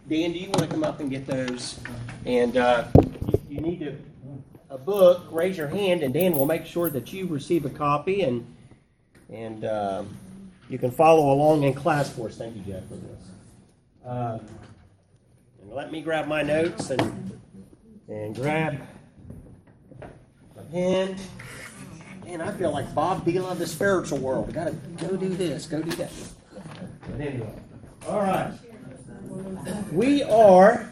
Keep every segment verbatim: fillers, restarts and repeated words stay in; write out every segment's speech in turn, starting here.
Dan, do you want to come up and get those? And uh, you, you need to, a book, raise your hand, and Dan will make sure that you receive a copy, and and um, you can follow along in class for us. Thank you, Jeff, for this. Uh, and let me grab my notes and and grab a pen. Man, I feel like Bob Dylan of the spiritual world. Got to go do this, go do that. But anyway, all right. We are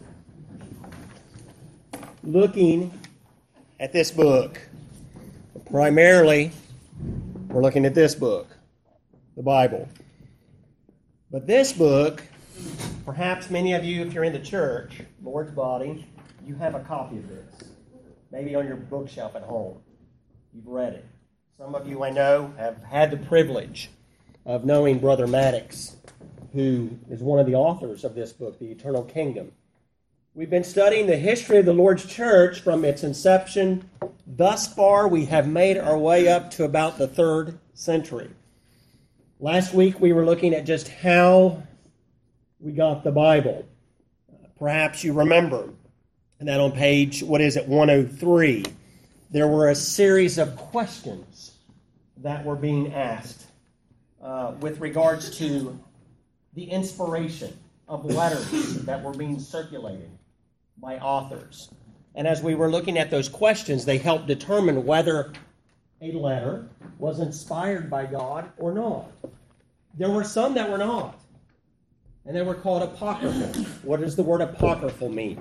looking at this book. Primarily, we're looking at this book, the Bible. But this book, perhaps many of you, if you're in the church, Lord's Body, you have a copy of this. Maybe on your bookshelf at home. You've read it. Some of you, I know, have had the privilege of knowing Brother Maddox, who is one of the authors of this book, The Eternal Kingdom. We've been studying the history of the Lord's church from its inception. Thus far, we have made our way up to about the third century. Last week, we were looking at just how we got the Bible. Perhaps you remember that on page, what is it, one oh three, there were a series of questions that were being asked uh, with regards to the inspiration of letters that were being circulated by authors. And as we were looking at those questions, they helped determine whether a letter was inspired by God or not. There were some that were not, and they were called apocryphal. What does the word apocryphal mean?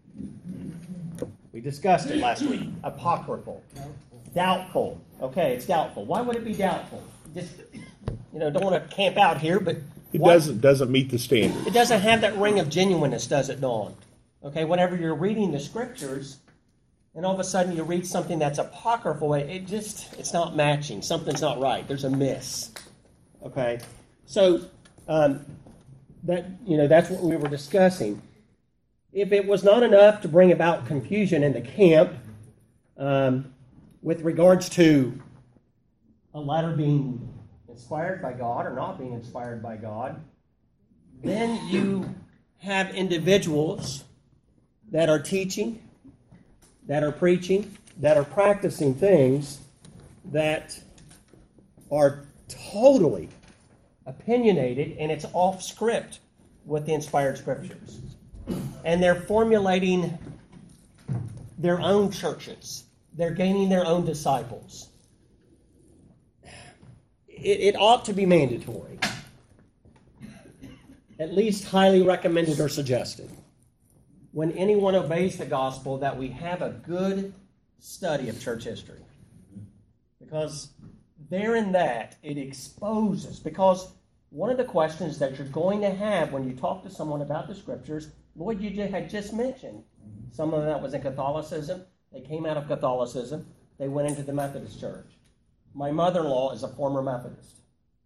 We discussed it last week. Apocryphal. Doubtful. Okay, it's doubtful. Why would it be doubtful? Just, you know, don't want to camp out here, but It what? doesn't doesn't meet the standard. It doesn't have that ring of genuineness, does it, Dawn? Okay, whenever you're reading the scriptures, and all of a sudden you read something that's apocryphal, it just, it's not matching. Something's not right. There's a miss. Okay? So, um, that you know, that's what we were discussing. If it was not enough to bring about confusion in the camp um, with regards to a letter being inspired by God or not being inspired by God, then you have individuals that are teaching, that are preaching, that are practicing things that are totally opinionated, and it's off script with the inspired scriptures. And they're formulating their own churches. They're gaining their own disciples. It, it ought to be mandatory. At least highly recommended or suggested. When anyone obeys the gospel, that we have a good study of church history. Because there in that, it exposes. Because one of the questions that you're going to have when you talk to someone about the scriptures, Lloyd, you had just mentioned, some of that was in Catholicism. They came out of Catholicism. They went into the Methodist Church. My mother-in-law is a former Methodist.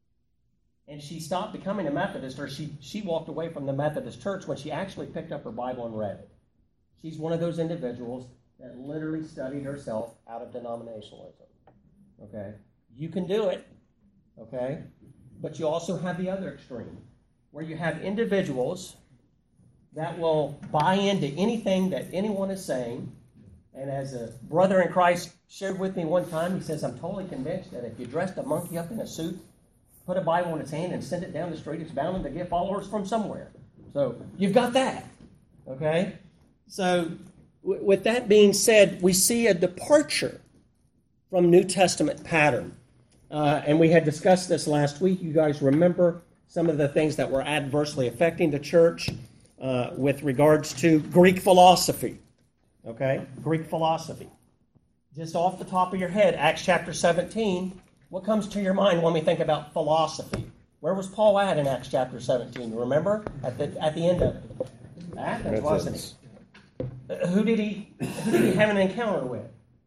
And she stopped becoming a Methodist, or she, she walked away from the Methodist Church when she actually picked up her Bible and read it. She's one of those individuals that literally studied herself out of denominationalism. Okay? You can do it. Okay? But you also have the other extreme, where you have individuals that will buy into anything that anyone is saying. And as a brother in Christ shared with me one time, he says, I'm totally convinced that if you dressed a monkey up in a suit, put a Bible in his hand, and send it down the street, it's bound to get followers from somewhere. So you've got that. Okay? So w- with that being said, we see a departure from New Testament pattern. Uh, and we had discussed this last week. You guys remember some of the things that were adversely affecting the church uh, with regards to Greek philosophy. Okay? Greek philosophy. Just off the top of your head, Acts chapter seventeen, what comes to your mind when we think about philosophy? Where was Paul at in Acts chapter seventeen? You remember? At the at the end of it. Athens, wasn't he? Uh, who did he who did he have an encounter with?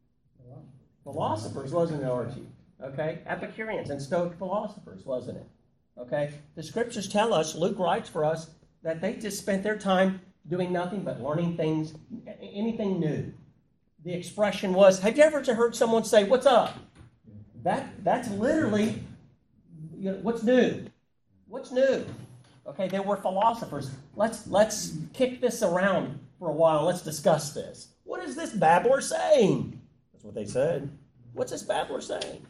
Philosophers, wasn't it, Archie? Okay? Epicureans and Stoic philosophers, wasn't it? Okay? The scriptures tell us, Luke writes for us, that they just spent their time doing nothing but learning things, anything new. The expression was, have you ever heard someone say, what's up? That That's literally, you know, what's new? What's new? Okay, they were philosophers. Let's let's kick this around for a while. Let's discuss this. What is this babbler saying? That's what they said. What's this babbler saying?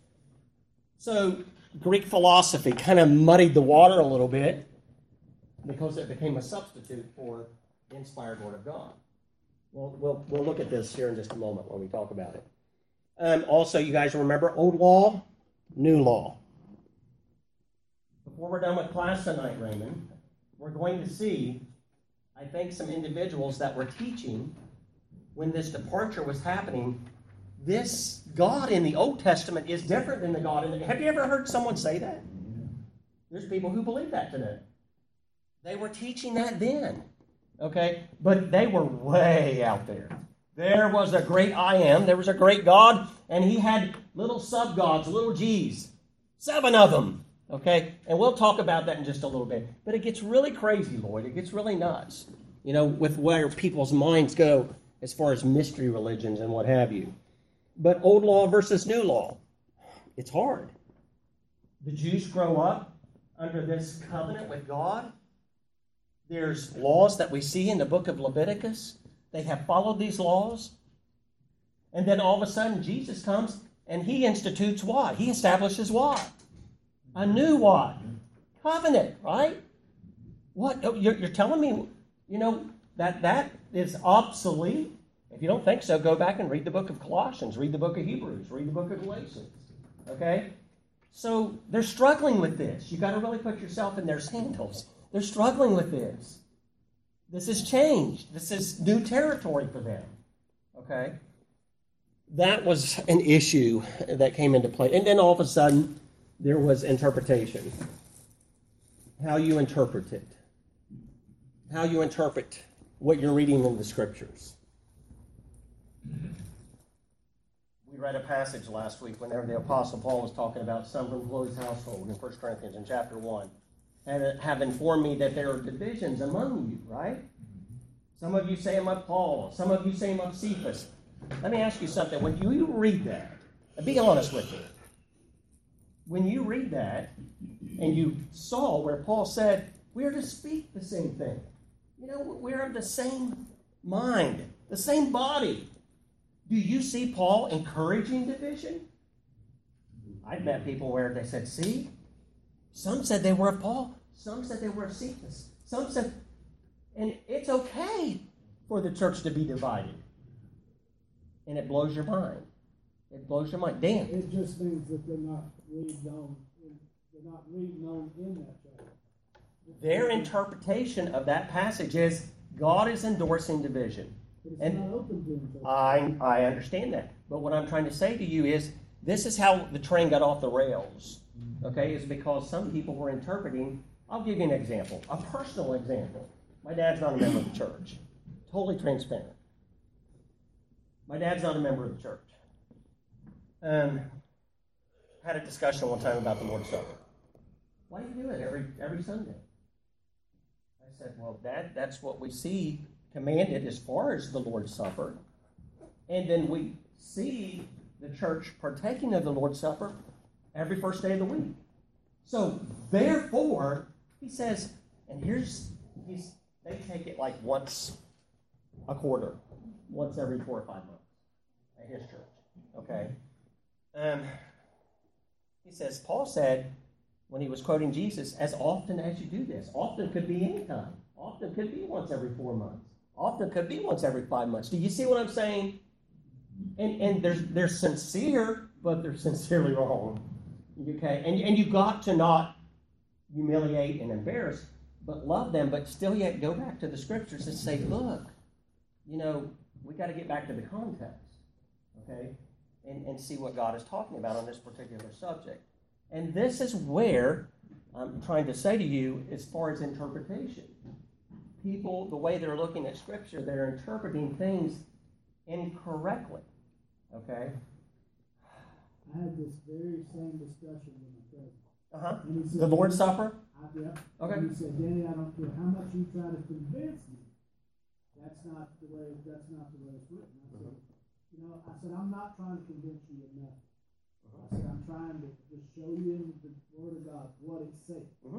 So Greek philosophy kind of muddied the water a little bit because it became a substitute for the inspired Word of God. Well, we'll we'll look at this here in just a moment when we talk about it. Um, also, you guys remember Old Law, New Law. Before we're done with class tonight, Raymond, we're going to see, I think, some individuals that were teaching when this departure was happening. This God in the Old Testament is different than the God in the... Have you ever heard someone say that? There's people who believe that today. They were teaching that then, okay? But they were way out there. There was a great I Am. There was a great God, and he had little sub-gods, little G's. Seven of them, okay? And we'll talk about that in just a little bit. But it gets really crazy, Lloyd. It gets really nuts, you know, with where people's minds go as far as mystery religions and what have you. But Old Law versus New Law, it's hard. The Jews grow up under this covenant with God. There's laws that we see in the book of Leviticus. They have followed these laws. And then all of a sudden, Jesus comes and he institutes what? He establishes what? A new what? Covenant, right? What? You're, you're telling me, you know, that that is obsolete? If you don't think so, go back and read the book of Colossians, read the book of Hebrews, read the book of Galatians. Okay? So they're struggling with this. You've got to really put yourself in their sandals. They're struggling with this. This has changed. This is new territory for them. Okay? That was an issue that came into play. And then all of a sudden, there was interpretation. How you interpret it. How you interpret what you're reading in the Scriptures. We read a passage last week whenever the Apostle Paul was talking about some from Chloe's household in First Corinthians in chapter one. And have informed me that there are divisions among you, right? Some of you say I'm of Paul. Some of you say I'm of Cephas. Let me ask you something. When you read that, and be honest with me, when you read that and you saw where Paul said, we're to speak the same thing. You know, we're of the same mind, the same body. Do you see Paul encouraging division? I've met people where they said, see, some said they were of Paul. Some said they were of Cephas. Some said, and it's okay for the church to be divided. And it blows your mind. It blows your mind. Dan. It just means that they're not reading on, they're not reading on in that chapter. Their interpretation of that passage is God is endorsing division. But it's And not open to them. I, I understand that. But what I'm trying to say to you is this is how the train got off the rails. Okay, is because some people were interpreting. I'll give you an example, a personal example. My dad's not a member of the church. Totally transparent. My dad's not a member of the church. Um, had a discussion one time about the Lord's Supper. Why do you do it every every Sunday? I said, well, Dad, that's what we see commanded as far as the Lord's Supper. And then we see the church partaking of the Lord's Supper every first day of the week. So, therefore, he says, and here's, he's, they take it like once a quarter, once every four or five months at his church, okay? Um, he says, Paul said, when he was quoting Jesus, as often as you do this, often could be any time, often could be once every four months, often could be once every five months. Do you see what I'm saying? And, and they're, they're sincere, but they're sincerely wrong. Okay, and, and you've got to not humiliate and embarrass, but love them, but still yet go back to the Scriptures and say, look, you know, we got to get back to the context, okay, and, and see what God is talking about on this particular subject. And this is where I'm trying to say to you as far as interpretation. People, the way they're looking at Scripture, they're interpreting things incorrectly, okay? I had this very same discussion with my cousin. Uh-huh. And he said, The Lord's Supper? I, yeah. Okay. And he said, Danny, I don't care how much you try to convince me. That's not the way, that's not the way it's written. I said, you know, I said, I'm not trying to convince you of nothing. I said, I'm trying to just show you in the Word of God what it says. Mm-hmm. I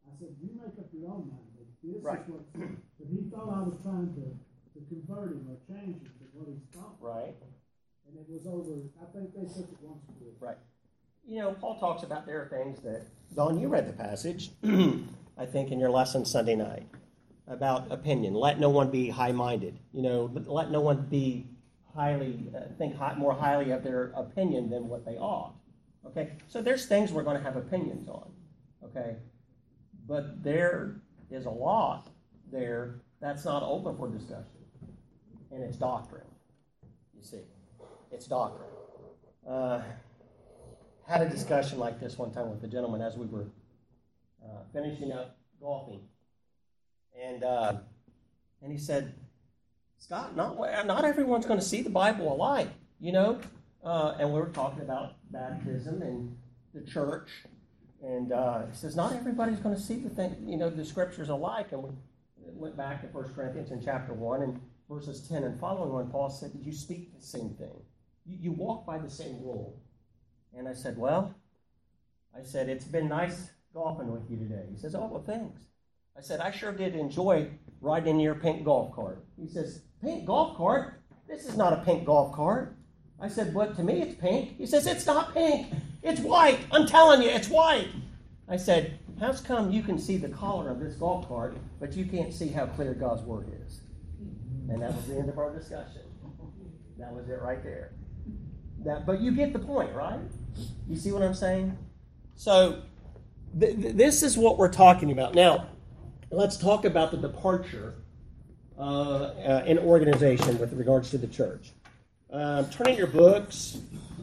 I said, you make up your own mind, but this Right. is what, but he thought I was trying to, to convert him or change him to what he thought. Right. And it was over, I think they took it once before. Right. You know, Paul talks about there are things that, Don, you read the passage, I think, in your lesson Sunday night, about opinion. Let no one be high-minded. You know, let no one be highly, uh, think high, more highly of their opinion than what they ought. Okay? So there's things we're going to have opinions on. Okay? But there is a lot there that's not open for discussion. And it's doctrine. You see. It's doctrine. Uh, had a discussion like this one time with a gentleman as we were uh, finishing up golfing. And uh, and he said, Scott, not not everyone's going to see the Bible alike, you know? Uh, and we were talking about baptism and the church. And uh, he says, not everybody's going to see the thing, you know, the scriptures alike. And we went back to First Corinthians in chapter one and verses ten and following when Paul said, did you speak the same thing? You, you walk by the same rule. And I said, well, I said, it's been nice golfing with you today. He says, oh, well, thanks. I said, I sure did enjoy riding in your pink golf cart. He says, pink golf cart? This is not a pink golf cart. I said, but to me it's pink. He says, it's not pink. It's white. I'm telling you, it's white. I said, how's come you can see the color of this golf cart, but you can't see how clear God's word is? And that was the end of our discussion. That was it right there. That, but you get the point, right? You see what I'm saying? So th- th- this is what we're talking about. Now, let's talk about the departure uh, uh, in organization with regards to the church. Uh, turn in your books.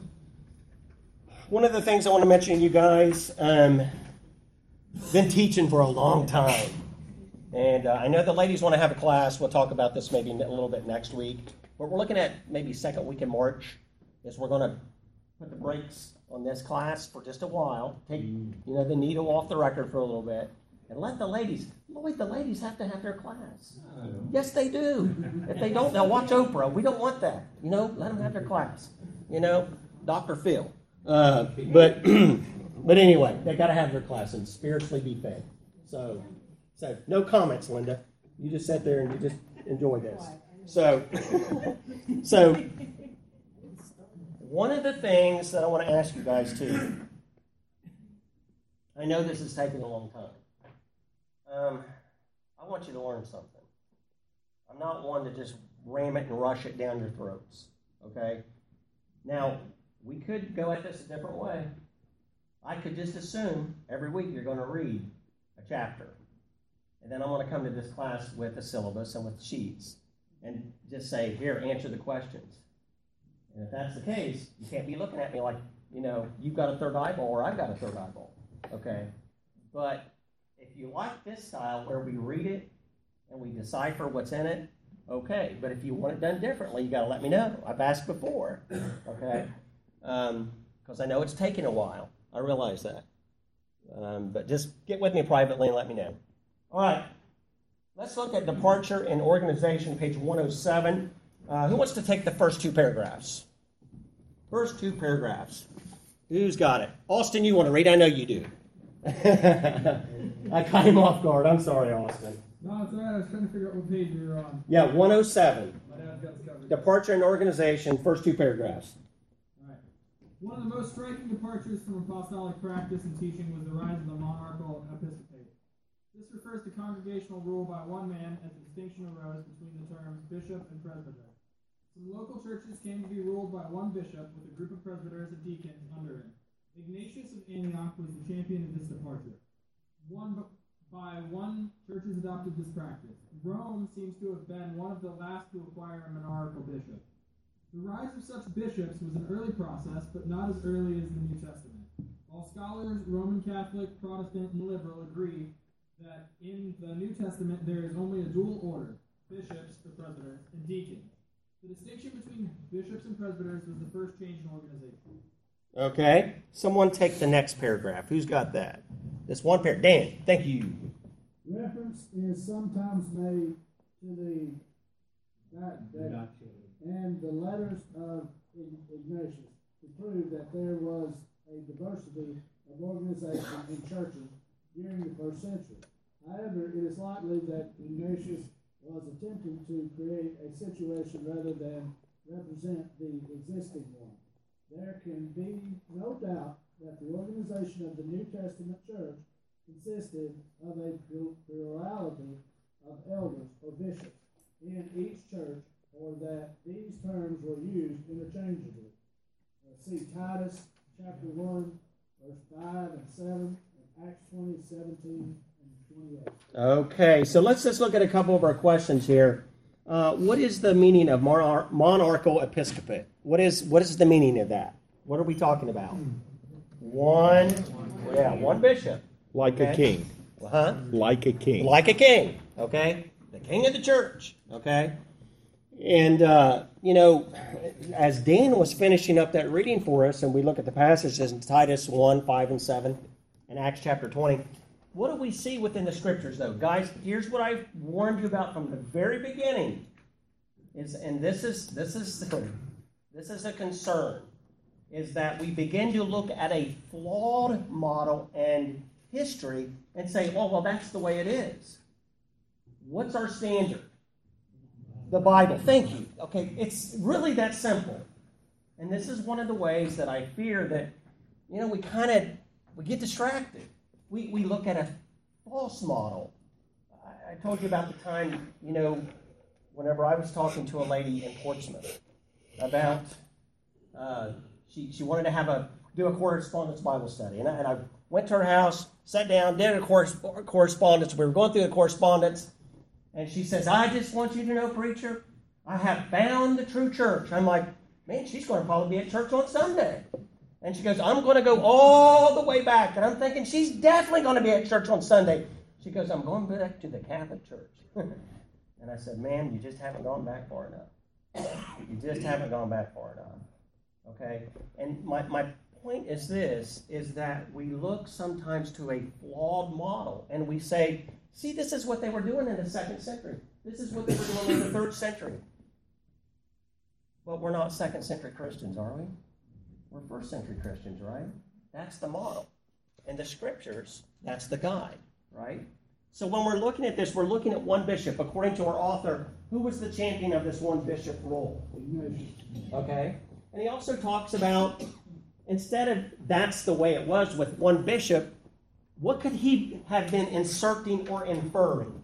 One of the things I want to mention to you guys, um, been teaching for a long time. And uh, I know the ladies want to have a class. We'll talk about this maybe a little bit next week. But we're looking at maybe second week in March is we're going to put the brakes on this class for just a while. Take you know the needle off the record for a little bit. And let the ladies, Lloyd, the ladies have to have their class. Yes, they do. If they don't, they'll watch Oprah. We don't want that. You know, let them have their class. You know, Doctor Phil. Uh, but but anyway, they got to have their class and spiritually be fed. So, so no comments, Linda. You just sit there and you just enjoy this. So, so one of the things that I want to ask you guys too, I know this is taking a long time. Um, I want you to learn something. I'm not one to just ram it and rush it down your throats, okay? Now, we could go at this a different way. I could just assume every week you're going to read a chapter. And then I'm going to come to this class with a syllabus and with sheets and just say, here, answer the questions. And if that's the case, you can't be looking at me like, you know, you've got a third eyeball or I've got a third eyeball, okay? But if you like this style where we read it and we decipher what's in it, okay. But if you want it done differently, you got to let me know. I've asked before, okay? Because um, I know it's taking a while. I realize that. Um, but just get with me privately and let me know. All right. Let's look at departure and organization, page one oh seven. Uh, who wants to take the first two paragraphs? First two paragraphs. Who's got it? Austin, you want to read? I know you do. I caught him off guard. I'm sorry, Austin. No, it's all right. I was trying to figure out what page we were on. Yeah, one oh seven. My dad's got us covered. Departure and organization, first two paragraphs. All right. One of the most striking departures from apostolic practice and teaching was the rise of the monarchical episcopate. This refers to congregational rule by one man as a distinction arose between the terms bishop and presbyter. Some local churches came to be ruled by one bishop with a group of presbyters and deacons under him. Ignatius of Antioch was the champion of this departure. One by one, churches adopted this practice. Rome seems to have been one of the last to acquire a monarchical bishop. The rise of such bishops was an early process, but not as early as the New Testament. All scholars, Roman Catholic, Protestant, and liberal, agree that in the New Testament there is only a dual order, bishops, the presbyters, and deacons. The distinction between bishops and presbyters was the first change in organization. Okay. Someone take the next paragraph. Who's got that? This one paragraph. Dan, thank you. Reference is sometimes made to the that, that and the letters of Ignatius to prove that there was a diversity of organization in churches during the first century. However, it is likely that Ignatius was attempting to create a situation rather than represent the existing one. There can be no doubt that the organization of the New Testament church consisted of a plurality of elders or bishops in each church, or that these terms were used interchangeably. Uh, see Titus chapter one, verse five and seven, and Acts twenty, seventeen and twenty-eight. Okay, so let's just look at a couple of our questions here. Uh, what is the meaning of monar- monarchical episcopate? What is what is the meaning of that? What are we talking about? One, yeah, one bishop. Like Okay. a king. Huh? Like a king. Like a king, okay? The king of the church, okay? And, uh, you know, as Dan was finishing up that reading for us, and we look at the passages in Titus one, five, and seven, and Acts chapter twenty, what do we see within the scriptures, though? Guys, here's what I warned you about from the very beginning. Is, and this is, this is, this is a concern, is that we begin to look at a flawed model and history and say, oh, well, that's the way it is. What's our standard? The Bible. Thank you. Okay, it's really that simple. And this is one of the ways that I fear that, you know, we kind of, we get distracted. We, we look at a false model. I, I told you about the time, you know, whenever I was talking to a lady in Portsmouth about, uh, she, she wanted to have a, do a correspondence Bible study. And I, and I went to her house, sat down, did a corres- correspondence. We were going through the correspondence. And she says, I just want you to know, preacher, I have found the true church. I'm like, man, she's going to probably be at church on Sunday. And she goes, I'm going to go all the way back. And I'm thinking, she's definitely going to be at church on Sunday. She goes, I'm going back to the Catholic Church. And I said, ma'am, you just haven't gone back far enough. You just haven't gone back far enough. Okay? And my, my point is this, is that we look sometimes to a flawed model, and we say, see, this is what they were doing in the second century. This is what they were doing in the third century. But we're not second century Christians, are we? We're first century Christians, right? That's the model. And the scriptures, that's the guide, right? So when we're looking at this, we're looking at one bishop. According to our author, who was the champion of this one bishop role? Okay? And he also talks about, instead of that's the way it was with one bishop, what could he have been inserting or inferring?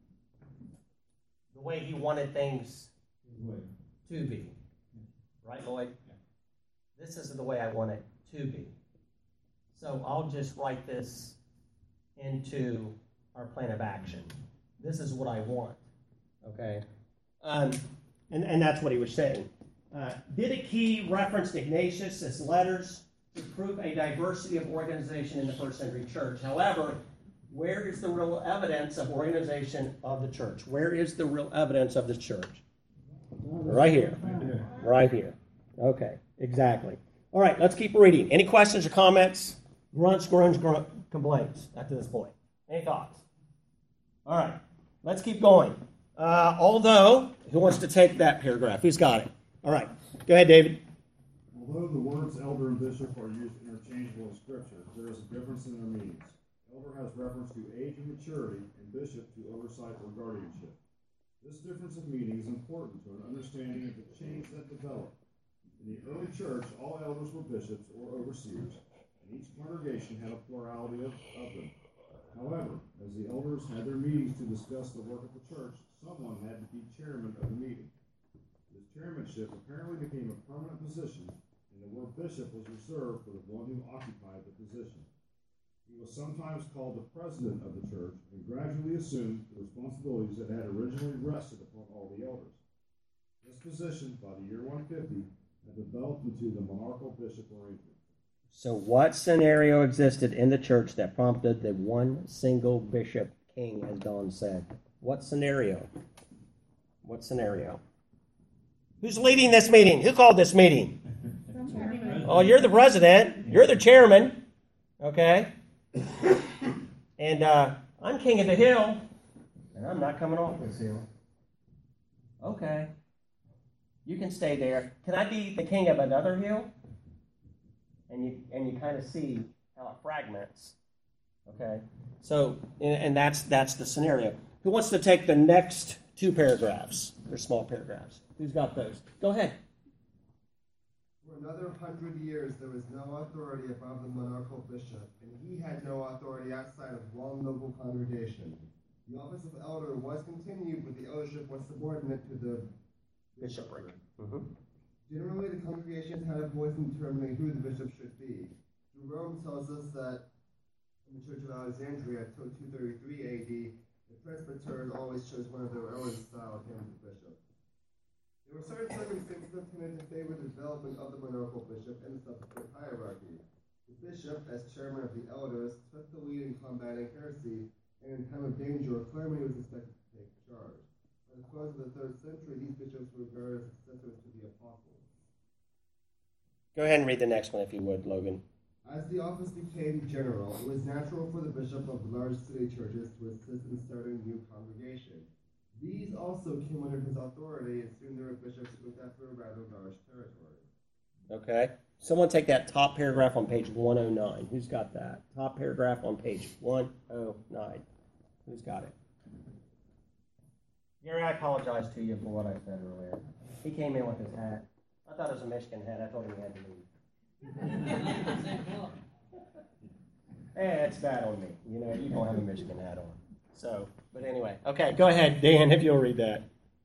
The way he wanted things to be. Right, Lloyd? This is the way I want it to be. So I'll just write this into our plan of action. This is what I want. Okay? Um, and, and that's what he was saying. Uh, Didache referenced Ignatius' letters to prove a diversity of organization in the first century church. However, where is the real evidence of organization of the church? Where is the real evidence of the church? Right here. Right here. Okay, exactly. All right, let's keep reading. Any questions or comments? Grunts, grunts, grunt, complaints up to this point. Any thoughts? All right, let's keep going. Uh, although, who wants to take that paragraph? Who's got it? All right, go ahead, David. Although the words elder and bishop are used interchangeably in Scripture, there is a difference in their meanings. Elder has reference to age and maturity, and bishop to oversight or guardianship. This difference of meaning is important to an understanding of the change that developed. In the early church, all elders were bishops or overseers, and each congregation had a plurality of, of them. However, as the elders had their meetings to discuss the work of the church, someone had to be chairman of the meeting. This chairmanship apparently became a permanent position, and the word bishop was reserved for the one who occupied the position. He was sometimes called the president of the church and gradually assumed the responsibilities that had originally rested upon all the elders. This position, by the year one fifty, had developed into the monarchical bishop arrangement. So what scenario existed in the church that prompted the one single bishop king, as Don said? What scenario? What scenario? Who's leading this meeting? Who called this meeting? Oh, you're the president. You're the chairman. Okay? And uh, I'm king of the hill, and I'm not coming off this hill. Okay. You can stay there. Can I be the king of another hill? And you and you kind of see how it fragments. Okay? So, and, and that's that's the scenario. Who wants to take the next two paragraphs? They're small paragraphs. Who's got those? Go ahead. For another hundred years there was no authority above the monarchical bishop, and he had no authority outside of one local congregation. The office of elder was continued, but the eldership was subordinate to the bishopric. Mm-hmm. Generally, the congregations had a voice in determining who the bishop should be. Jerome tells us that in the Church of Alexandria, till two thirty-three A D, the presbyters always chose one of their own style of him as bishop. There were certain circumstances that tended to favor the development of the monarchical bishop and the subsequent hierarchy. The bishop, as chairman of the elders, took the lead in combating heresy, and in time of danger or calamity was expected to take charge. By the close of the third century, these bishops were regarded as successors to the apostles. Go ahead and read the next one if you would, Logan. As the office became general, it was natural for the bishop of large city churches to assist in starting new congregations. These also came under his authority, and soon there were bishops who looked after a rather large territory. Okay. Someone take that top paragraph on page one oh nine. Who's got that? Top paragraph on page one oh nine. Who's got it? Gary, I apologize to you for what I said earlier. He came in with his hat. I thought it was a Michigan hat. I told him he had to leave. Hey, it's bad on me. You know, you don't have a Michigan hat on. So, but anyway. Okay, go ahead, Dan, if you'll read that.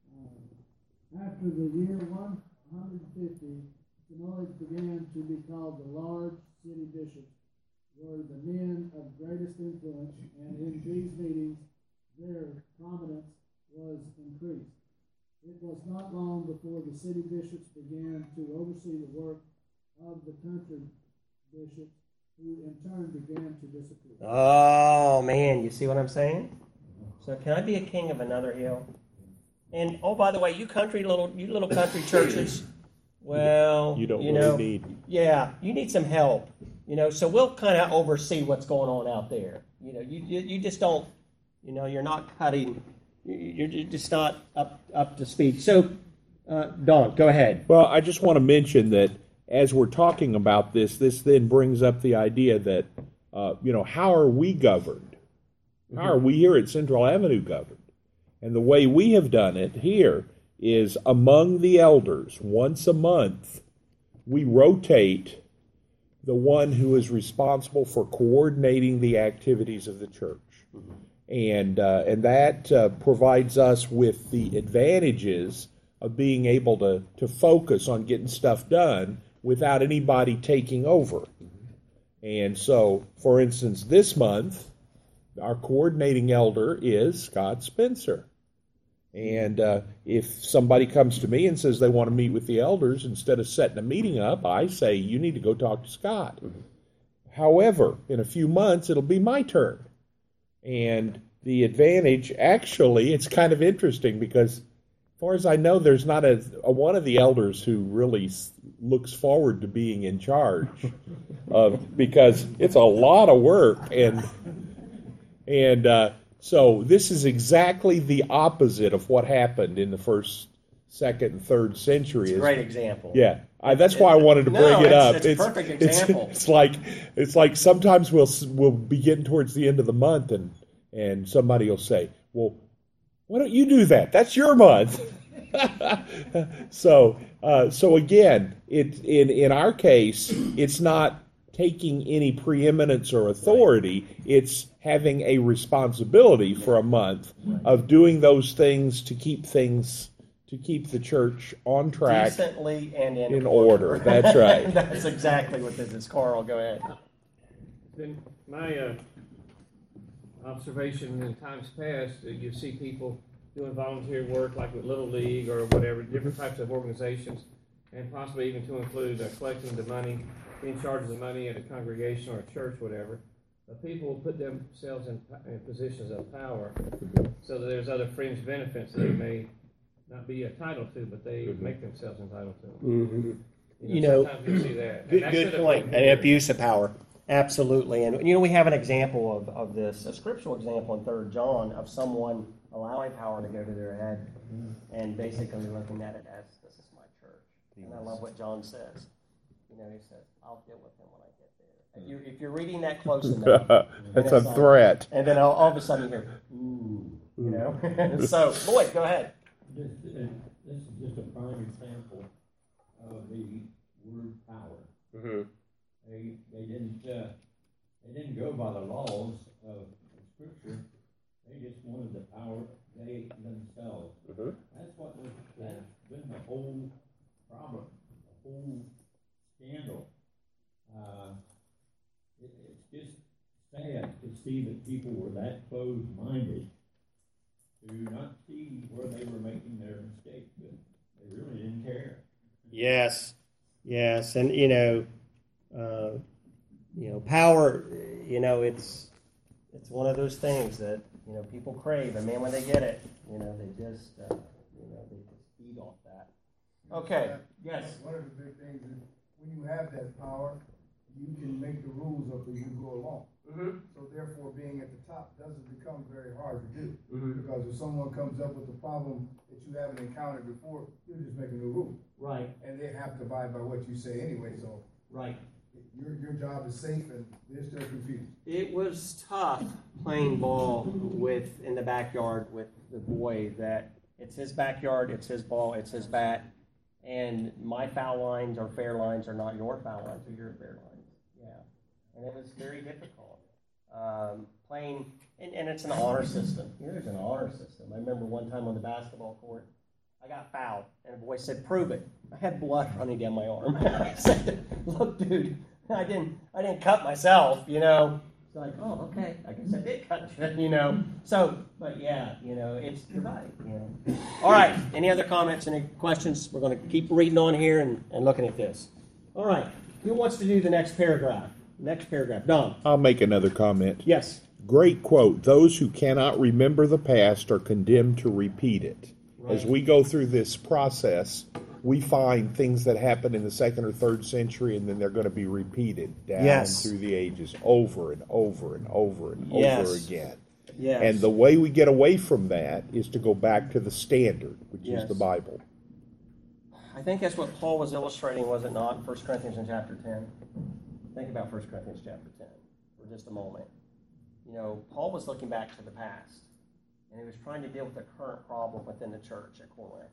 Uh, after the year one hundred fifty, synods began to be called the large city bishops, were the men of greatest influence, and in these meetings their prominence was increased. It was not long before the city bishops began to oversee the work of the country bishops, who in turn began to disappear. Oh, man, you see what I'm saying? So can I be a king of another hill? And, oh, by the way, you country little, you little country churches, well, You don't you really know, need. yeah, you need some help, you know, so we'll kind of oversee what's going on out there. You know, you, you, you just don't, you know, you're not cutting, you're you're just not up, up to speed. So, uh, Don, go ahead. Well, I just want to mention that as we're talking about this, this then brings up the idea that, uh, you know, how are we governed? How are we here at Central Avenue governed? And the way we have done it here is among the elders, once a month, we rotate the one who is responsible for coordinating the activities of the church. And, uh, and that uh, provides us with the advantages of being able to, to focus on getting stuff done without anybody taking over. And so, for instance, this month, our coordinating elder is Scott Spencer. And uh, if somebody comes to me and says they want to meet with the elders, instead of setting a meeting up, I say, you need to go talk to Scott. Mm-hmm. However, in a few months, it'll be my turn. And the advantage, actually, it's kind of interesting because, as far as I know, there's not a, a one of the elders who really s- looks forward to being in charge, of, because it's a lot of work. And and uh, so this is exactly the opposite of what happened in the first, second, and third century. It's a great example. Yeah, I, that's why I wanted to bring no, it it's, up. It's a perfect example. It's, it's like it's like sometimes we'll we'll be getting towards the end of the month, and and somebody will say, "Well, why don't you do that? That's your month." so uh, so again, it in in our case, it's not taking any preeminence or authority. It's having a responsibility for a month of doing those things to keep things. To keep the church on track, decently and in, in order. order. That's right. That's exactly what this is. Carl, go ahead. In my uh, observation in times past, uh, you see people doing volunteer work like with Little League or whatever, different types of organizations, and possibly even to include uh, collecting the money, being charged the money at a congregation or a church, whatever. Uh, people put themselves in, in positions of power so that there's other fringe benefits that they may not be entitled to, but they make themselves entitled to. Mm-hmm. You You know, know, sometimes you see that. Good, good point. An abuse of power. Absolutely. And, you know, we have an example of, of this, a scriptural example in Third John of someone allowing power to go to their head and basically looking at it as, this is my church. And I love what John says. You know, he says, I'll deal with him when I get there. If you're, if you're reading that close enough. That's and a it's threat. Like, and then all, all of a sudden you hear, ooh, you know? So, Lloyd, go ahead. This, uh, this is just a prime example of the word power. Mm-hmm. They, they didn't, uh, they didn't go by the laws of Scripture. They just wanted the power they themselves. Mm-hmm. That's what was, that's been the whole problem, the whole scandal. Uh, it, it's just sad to see that people were that closed-minded to not see where they were making their mistakes, but they really didn't care. Yes, yes, and you know, uh, you know, power. You know, it's it's one of those things that you know people crave, and man, when they get it, you know, they just uh, you know they just feed off that. Okay. Yes. One of the big things is when you have that power, you can make the rules up as you go along. Mm-hmm. So therefore, being at the top doesn't become very hard to do. Mm-hmm. Because if someone comes up with a problem that you haven't encountered before, you're just making a rule. Right. And they have to abide by what you say anyway. So Right. your your job is safe, and they're still confused. It was tough playing ball with in the backyard with the boy that it's his backyard, it's his ball, it's his bat, and my foul lines or fair lines are not your foul lines or your fair lines. Yeah, and it was very difficult um, playing, and, and it's an honor system. There's an honor system. I remember one time on the basketball court, I got fouled, and a boy said, "Prove it." I had blood running down my arm. I said, "Look, dude, I didn't, I didn't cut myself, you know." It's like, "Oh, okay, I guess I did cut you, you know." So, but yeah, you know, it's you're right, you know. All right. Any other comments? Any questions? We're going to keep reading on here and, and looking at this. All right. Who wants to do the next paragraph? Next paragraph, Don. I'll make another comment. Yes. Great quote. Those who cannot remember the past are condemned to repeat it. Right. As we go through this process, we find things that happened in the second or third century, and then they're going to be repeated down Yes. through the ages, over and over and over and Yes. over again. Yes. And the way we get away from that is to go back to the standard, which Yes. is the Bible. I think that's what Paul was illustrating, was it not? First Corinthians in chapter ten. Think about First Corinthians chapter ten for just a moment. You know, Paul was looking back to the past, and he was trying to deal with the current problem within the church at Corinth.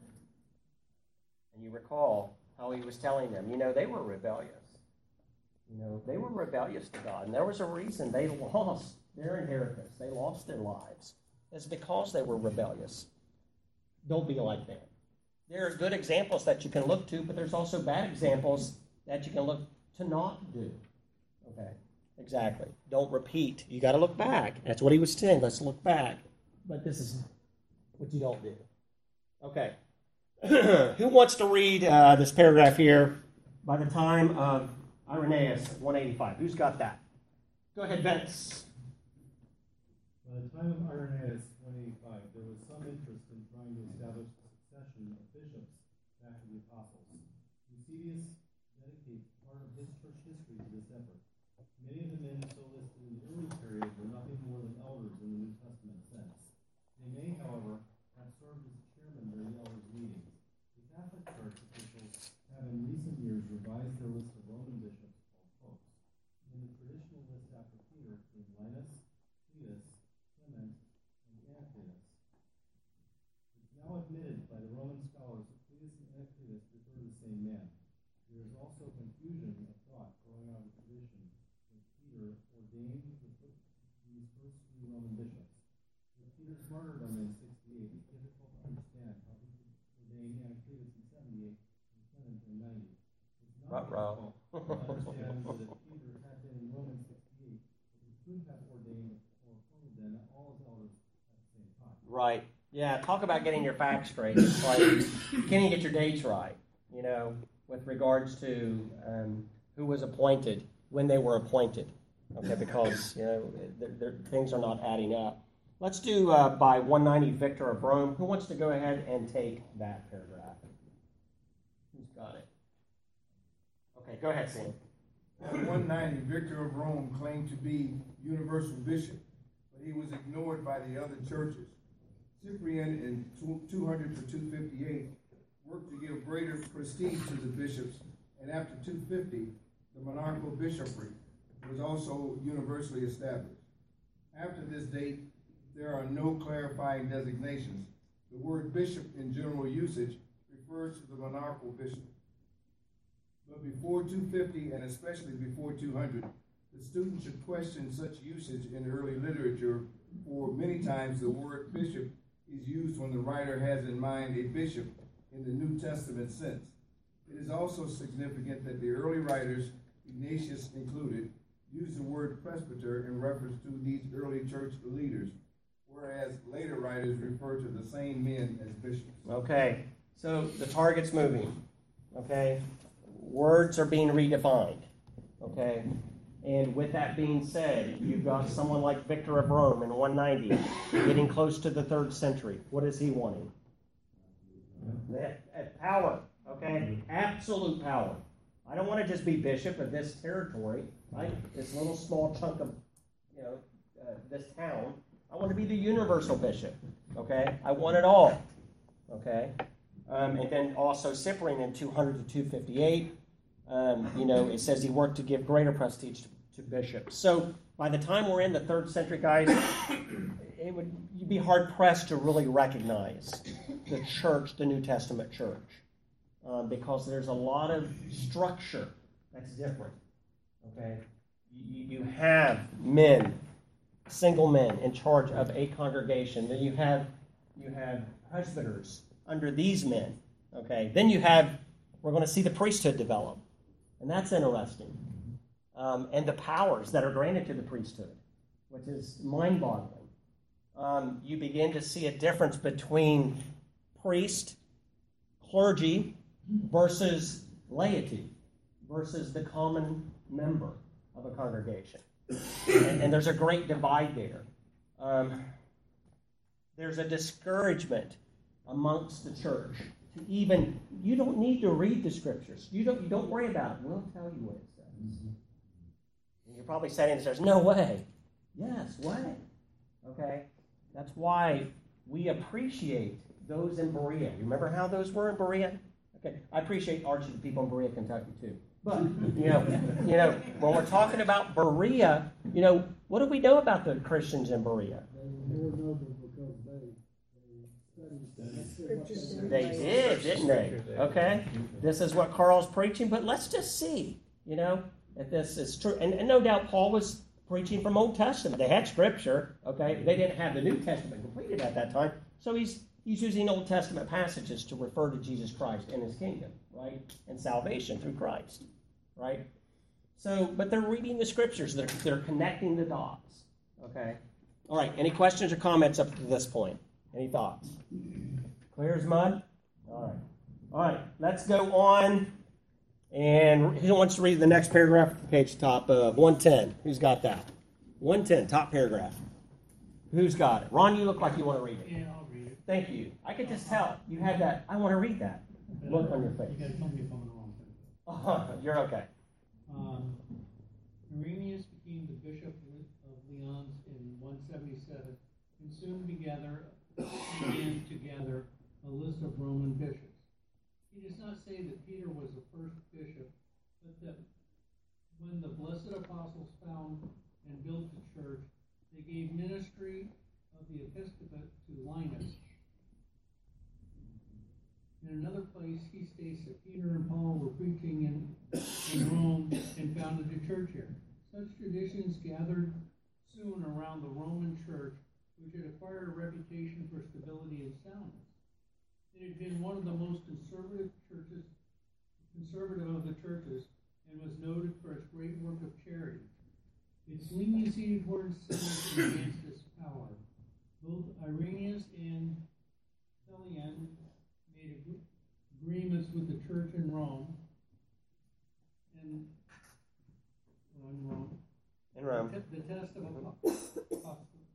And you recall how he was telling them, you know, they were rebellious. You know, they were rebellious to God, and there was a reason they lost their inheritance. They lost their lives. It's because they were rebellious. Don't be like that. There are good examples that you can look to, but there's also bad examples that you can look to not do. Okay, exactly. Don't repeat. You got to look back. That's what he was saying. Let's look back. But this is what you don't do. Okay. Who wants to read uh, this paragraph here by the time of Irenaeus, one eighty-five? Who's got that? Go ahead, Vince. By the time of Irenaeus, one eighty-five, there was some interest in trying to establish a succession of bishops after the apostles. Eusebius dedicates part of his church history to this effort. Many of the men so listed in the early period were nothing more than elders in the New Testament sense. They may, however, have served as chairmen during the elders' meetings. The Catholic Church officials have in recent years revised their list of Roman bishops called popes. In the traditional list after Peter came Linus, Cletus, Clement, and Anacritus. It's now admitted by the Roman scholars that Cletus and Anacritus refer to the same man. There is also confusion of thought growing out of the tradition that Peter ordained the, these first three Roman bishops. With Peter's martyrdom in sixty-eight, it's difficult to understand how he could ordain Anacritus in seventy-eight and Clement in ninety. It's not difficult to understand that if Peter had been in Rome in sixty-eight, that he could have ordained or appointed them all as elders at the same time. Right. Yeah, talk about getting your facts straight. It's like, can you get your dates right, you know, with regards to um, who was appointed, when they were appointed, okay, because, you know, they're, they're, things are not adding up. Let's do uh, by one ninety, Victor of Rome. Who wants to go ahead and take that paragraph? Who's got it? Okay, go ahead, Sam. At one ninety, Victor of Rome claimed to be universal bishop, but he was ignored by the other churches. Cyprian in two hundred to two fifty-eight worked to give greater prestige to the bishops, and after two fifty, the monarchical bishopric. was also universally established. After this date, there are no clarifying designations. The word bishop in general usage refers to the monarchical bishop. But before two fifty, and especially before two hundred, the student should question such usage in early literature, for many times the word bishop is used when the writer has in mind a bishop in the New Testament sense. It is also significant that the early writers, Ignatius included, used the word presbyter in reference to these early church leaders, whereas later writers refer to the same men as bishops. Okay, so the target's moving. Okay, words are being redefined. Okay, and with that being said, you've got someone like Victor of Rome in one ninety, getting close to the third century. What is he wanting? That, that power. Okay, absolute power. I don't want to just be bishop of this territory, right? This little small chunk of, you know, uh, this town. I want to be the universal bishop. Okay, I want it all. Okay, um, and then also Cyprian in two hundred to two fifty-eight. Um, you know, it says he worked to give greater prestige to, to bishops. So by the time we're in the third century, guys, it would you'd be hard pressed to really recognize the church, the New Testament church, um, because there's a lot of structure that's different. Okay, you, you have men, single men, in charge of a congregation. Then you have you have presbyters under these men. Okay, then you have we're going to see the priesthood develop. And that's interesting. Um, and the powers that are granted to the priesthood, which is mind-boggling. Um, you begin to see a difference between priest, clergy, versus laity, versus the common member of a congregation. And, and there's a great divide there. Um, there's a discouragement amongst the church. To even, you don't need to read the scriptures. You don't. You don't worry about it. We'll tell you what it says. Mm-hmm. And you're probably saying, "There's no way." Yes, way. Okay, that's why we appreciate those in Berea. You remember how those were in Berea? Okay, I appreciate Archie, the people in Berea, Kentucky, too. But you know, you know, when we're talking about Berea, you know, what do we know about the Christians in Berea? They did, didn't they? Okay. This is what Carl's preaching, but let's just see, you know, if this is true. And, and no doubt Paul was preaching from Old Testament. They had Scripture, okay? They didn't have the New Testament completed at that time. So he's he's using Old Testament passages to refer to Jesus Christ and his kingdom, right? And salvation through Christ, right? So, but they're reading the Scriptures. They're, they're connecting the dots, okay? All right, any questions or comments up to this point? Any thoughts? Clear as mud? All right. All right, let's go on. And who wants to read the next paragraph at the page top of one ten? Who's got that? one ten, top paragraph. Who's got it? Ron, you look like you want to read it. Yeah, I'll read it. Thank you. I could just tell. You had that, I want to read that look on your face. You got to tell me if I'm in the wrong thing. Uh-huh, you're okay. Um, Irenaeus became the bishop of Lyons in one seventy-seven, and soon together began together a list of Roman bishops. He does not say that Peter was the first bishop, but that when the blessed apostles found and built the church, they gave ministry of the episcopate to Linus. In another place, he states that Peter and Paul were preaching in, in Rome and founded a church here. Such traditions gathered soon around the Roman church, which had acquired a reputation for stability and soundness. It had been one of the most conservative churches, conservative of the churches, and was noted for its great work of charity. Its leniency towards sinners against its power. Both Irenaeus and Thelian made ag- agreements with the church in Rome, and well, in Rome. In Rome. The, the test of apostle.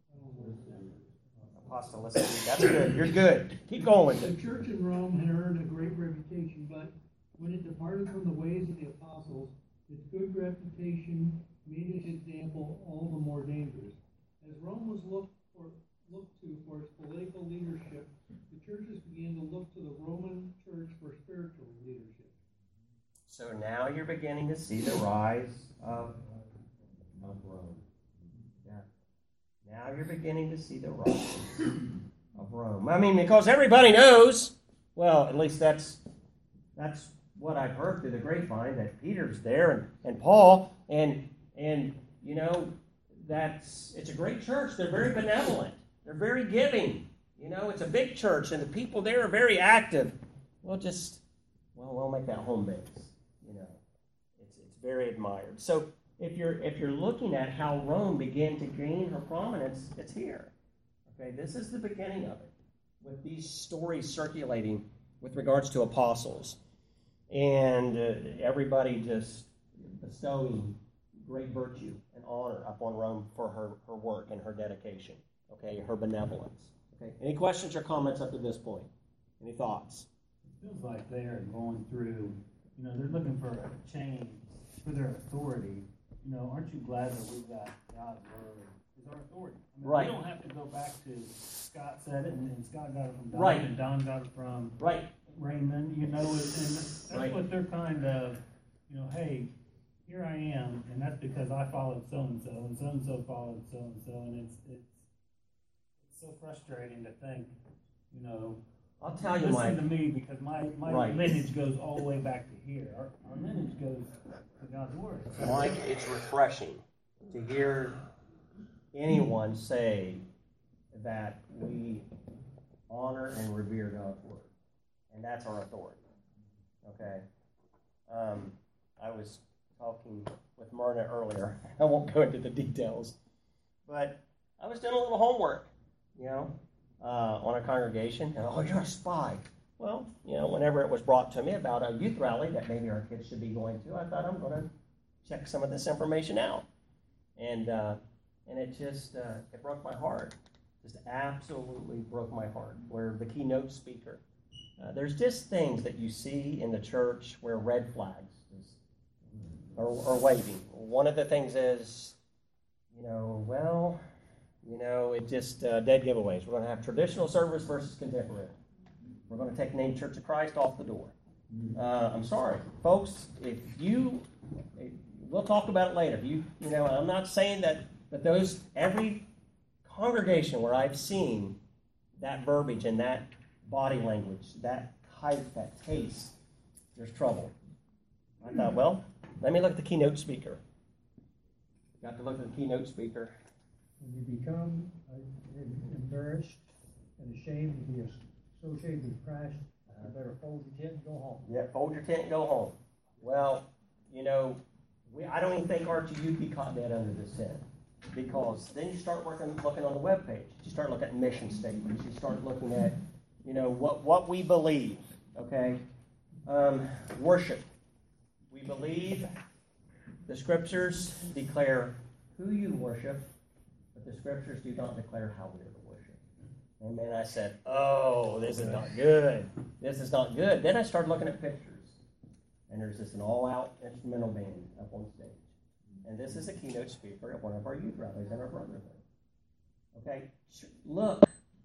Apostolicity. That's good. You're good. Keep going with The it. church in Rome had earned a great reputation, but when it departed from the ways of the apostles, its good reputation made its example all the more dangerous. As Rome was looked for, looked to for its political leadership, the churches began to look to the Roman church for spiritual leadership. So now you're beginning to see the rise of of Rome. Yeah. Now you're beginning to see the rise of Rome. I mean, because everybody knows, well, at least that's that's what I've heard through the grapevine, that Peter's there and, and Paul, and and you know, that's it's a great church. They're very benevolent. They're very giving. You know, it's a big church, and the people there are very active. We'll just, well, we'll make that home base. You know, it's it's very admired. So if you're if you're looking at how Rome began to gain her prominence, it's here. Okay, this is the beginning of it, with these stories circulating with regards to apostles, and uh, everybody just bestowing great virtue and honor upon Rome for her, her work and her dedication. Okay, her benevolence. Okay, any questions or comments up to this point? Any thoughts? It feels like they're going through, you know, they're looking for a change for their authority. You know, aren't you glad that we've got God's word as our authority? I mean, Right. We don't have to go back to Scott said it, and, and Scott got it from Don, Right. and Don got it from Right. Raymond. You know, and that's Right. what they're kind of, you know, hey, here I am, and that's because I followed so and so, and so and so followed so and so, and it's it's it's so frustrating to think, you know. I'll tell you, Listen Mike. to me, because my, my Right. lineage goes all the way back to here. Our, our lineage goes to God's Word. Mike, it's refreshing to hear anyone say that we honor and revere God's Word. And that's our authority. Okay? Um, I was talking with Myrna earlier. I won't go into the details. But I was doing a little homework, you know, uh, on a congregation. And, oh, you're a spy. Well, you know, whenever it was brought to me about a youth rally that maybe our kids should be going to, I thought I'm going to check some of this information out. And uh, and it just, uh, it broke my heart. Just absolutely broke my heart. Where the keynote speaker, uh, there's just things that you see in the church where red flags is, are, are waving. One of the things is, you know, well, you know, it just, uh, dead giveaways. We're going to have traditional service versus contemporary. We're going to take the name Church of Christ off the door. Uh, I'm sorry, folks. If you, if, we'll talk about it later. If you, you know, I'm not saying that, but those every congregation where I've seen that verbiage and that body language, that type, that taste, there's trouble. I thought, well, let me look at the keynote speaker. Got to look at the keynote speaker. When you become uh, embarrassed and ashamed to be associated with Christ, you better fold your tent and go home. Yeah, fold your tent and go home. Well, you know, we, I don't even think, Archie, you'd be caught dead under this tent. Because then you start working, looking on the webpage. You start looking at mission statements. You start looking at, you know, what, what we believe, okay? Um, worship. We believe the Scriptures declare who you worship, but the Scriptures do not declare how we are to worship. And then I said, oh, this is not good. This is not good. Then I started looking at pictures. And there's just an all-out instrumental band up on stage. And this is a keynote speaker at one of our youth rallies in our brotherhood. Okay? Look,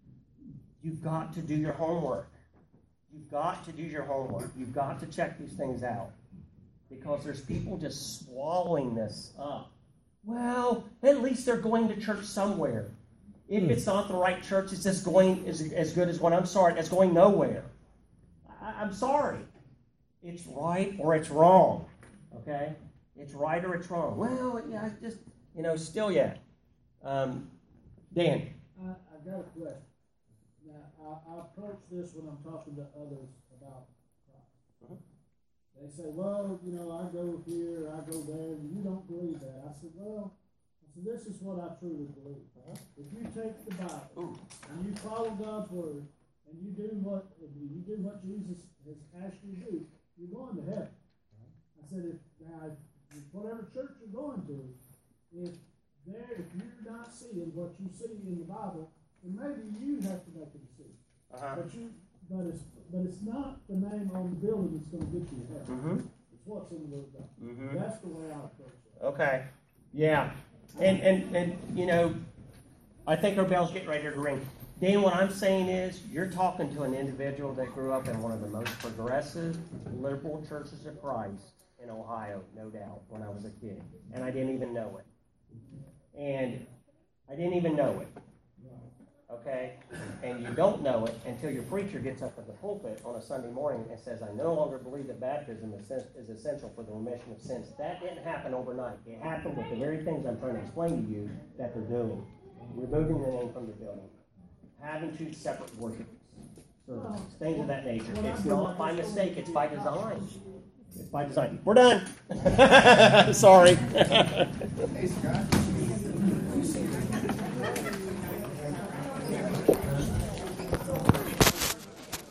you've got to do your homework. You've got to do your homework. You've got to check these things out. Because there's people just swallowing this up. Well, at least they're going to church somewhere. If it's not the right church, it's just going as, as good as one. I'm sorry, it's going nowhere. I, I'm sorry. It's right or it's wrong. Okay? It's right or it's wrong. Well, yeah, I just, you know, still yet. Um, Dan. I, I got a question. Now, I, I approach this when I'm talking to others about Christ. Uh-huh. They say, well, you know, I go here, I go there, and you don't believe that. I said, well, I said, this is what I truly believe. Uh-huh. If you take the Bible Ooh. and you follow God's word, and you do what you do what Jesus has asked you to do, you're going to heaven. Uh-huh. I said, if now, if whatever church you're going to, if there, if you're not seeing what you see in the Bible, then maybe you have to make a decision. Uh-huh. But you, but it's but it's not the name on the building that's going to get you to heaven. Mm-hmm. It's what's in the Word of God. Mm-hmm. That's the way I approach it. Okay. Yeah. And and and you know, I think our bell's getting ready to ring. Dan, what I'm saying is, you're talking to an individual that grew up in one of the most progressive, liberal churches of Christ in Ohio, no doubt, when I was a kid. And I didn't even know it. And I didn't even know it. Okay? And you don't know it until your preacher gets up at the pulpit on a Sunday morning and says, I no longer believe that baptism is essential for the remission of sins. That didn't happen overnight. It happened with the very things I'm trying to explain to you that they're doing. Removing the name from the building. Having two separate worship services. Things of that nature. It's not by mistake. It's by design. It's by design. We're done. Sorry. Hey, Scott.